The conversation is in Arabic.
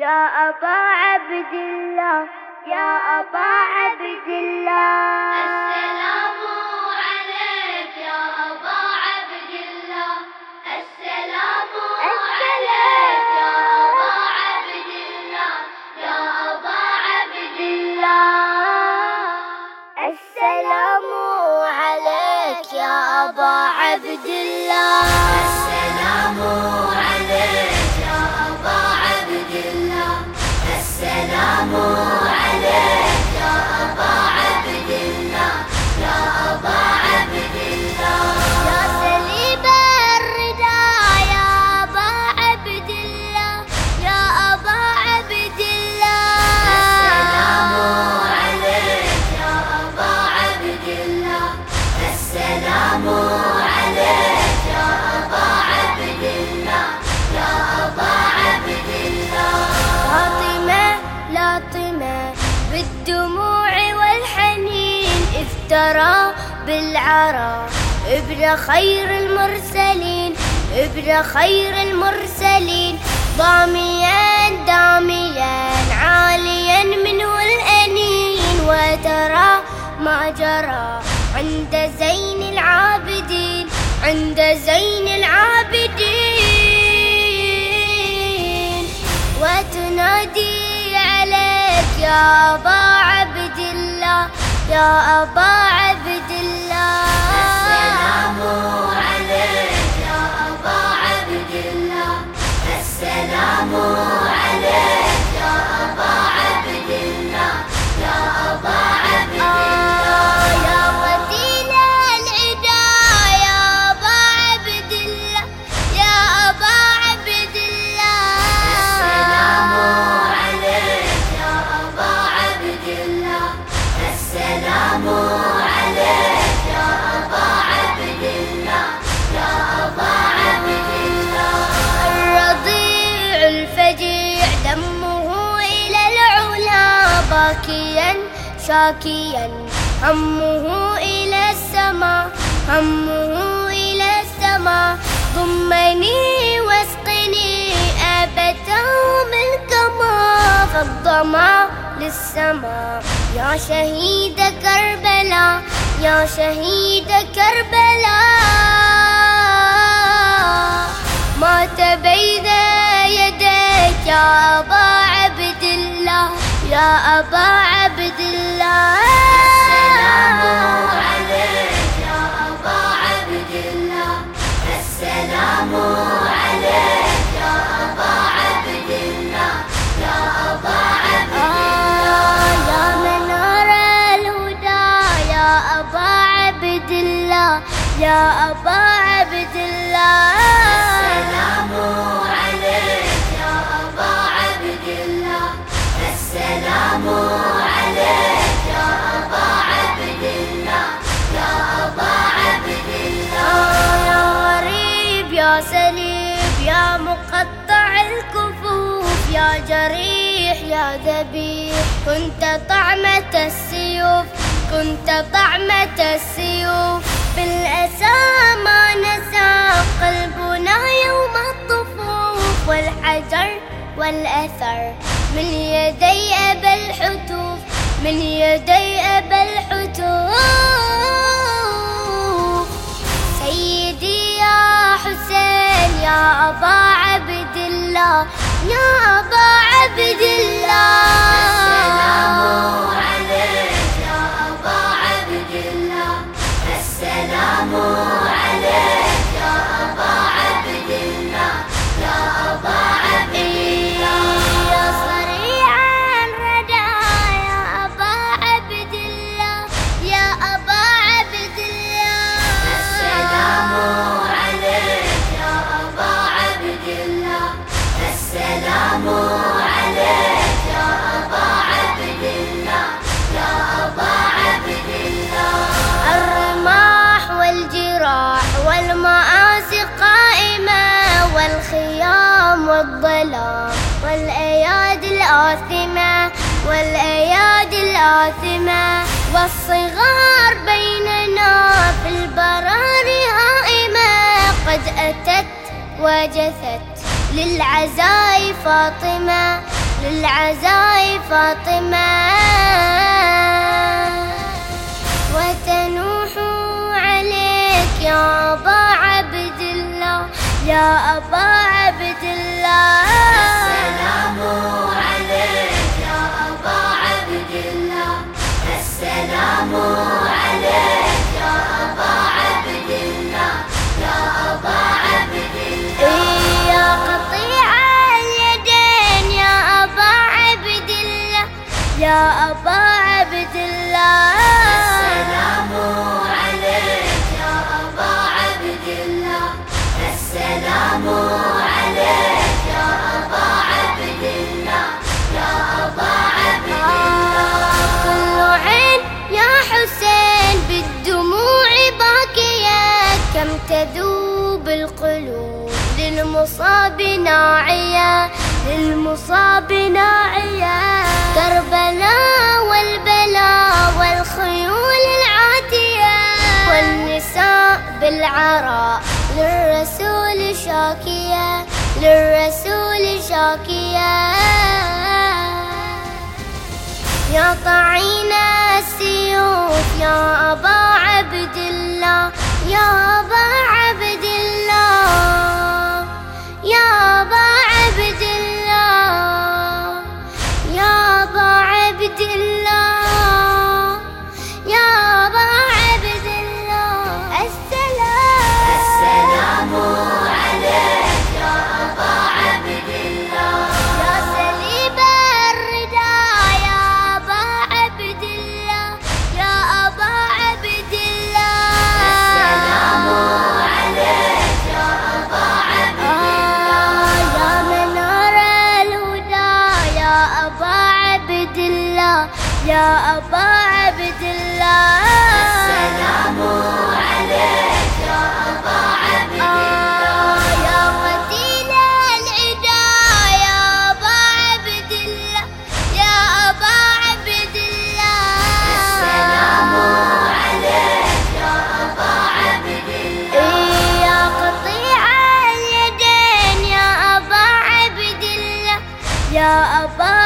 يا أبا عبد الله يا أبا عبد الله. السلام عليك يا أبا عبد الله. السلام عليك يا أبا عبد الله. يا أبا عبد الله. السلام عليك يا أبا عبد الله. السلام عليك يا أبا عبد الله. السلام عليك يا أبا عبد الله. يا أبا عبد الله. يا سليب الردى يا أبا عبد الله يا أبا عبد الله. السلام عليك يا أبا عبد الله. السلام عليك يا أبا عبد الله. يا أبا عبد الله. لاطمة بالدموع والحنين افترى بالعرى ابن خير المرسلين ابن خير المرسلين. داميا عاليا منه الأنين وترى ما جرى عند زين العابدين عند زين العابدين. وتنادي عليك يا أبا عبد الله يا أبا عبد الله. السلام عليك يا أبا عبد الله. السلام عليك يا أبا عبد الله. يا أبا عبد الله. يا قتيل العدا يا أبا عبد الله يا أبا عبد الله. السلام عليك يا أبا عبد الله. السلام عليك يا أبا عبد الله. يا أبا عبد الله. الرضيع الفجيع دمه إلى العلا باكيا شاكيا همه إلى السماء همه إلى السماء. ضمني واسقني أبدا من كما فالظما للسماء. يا شهيد كربلاء يا شهيد كربلاء. مات بين يديك يا أبا عبد الله يا أبا عبد الله. السلام عليك يا أبا عبد الله. السلام عليك يا أبا عبد الله. يا أبا عبد الله. يا منار الهدى يا أبا عبد الله يا أبا عبد الله. السلام عليك يا أبا عبد الله. السلام عليك يا أبا عبد الله. يا أبا عبد الله. يا غريب يا سليب يا مقطع الكفوف يا جريح يا ذبيح كنت طعمة السيوف كنت طعمة السيوف. بالأسى ما نسى قلبنا يوم الطفوف والحجر والأثر من يدي أبا الحتوف من يدي أبا الحتوف. سيدي يا حسين يا أبا عبد الله يا أبا عبد الله. السلام عليك يا أبا عبد الله. السلام عليك يا أبا عبد الله. يا أبا عبد الله. يا صريع الردى يا أبا عبد الله يا أبا عبد الله. السلام عليك يا أبا عبد الله. السلام عليك يا أبا عبد الله. يا أبا عبد الله. الرماح والجراح والمآسي قائمة والخيام والظلام والأيادي الآثمة والأيادي الآثمة. والصغار بيننا في البراري هائمة قد أتت وجثت للعزاء فاطمة للعزاء فاطمة وتنوح عليك يا أبا عبد الله يا أبا عبد الله. السلام عليك يا أبا عبد الله، السلام عليك يا أبا عبد الله، يا أبا عبد الله. يا قطيع اليدين يا أبا عبد الله يا أبا عبد الله. السلام عليك يا أبا عبد الله، السلام عليك يا أبا عبد الله، يا أبا عبد الله. كل عين يا حسين بالدموع باكية، كم تذوب القلوب للمصاب ناعية، للمصاب ناعية. كربلاء والبلاء والخيول العاتية، والنساء بالعراء للرسول شاكية، للرسول شاكية. يا طعين السيوف يا أبا عبد الله يا أبا عبد الله، يا أبا عبد الله، يا أبا عبد الله، يا أبا عبد الله. السلام عليك يا أبا عبد الله، يا سليب الردى يا أبا عبد الله، يا أبا عبد الله. السلام عليك يا أبا عبد الله، يا منار الهدى يا أبا عبد الله، يا أبا عبد الله. السلام عليك يا أبا عبد الله، يا قتيل العدا يا أبا عبد الله، يا أبا عبد الله. السلام عليك يا أبا عبد الله. يا قطيع اليدين يا أبا عبد الله، يا أبا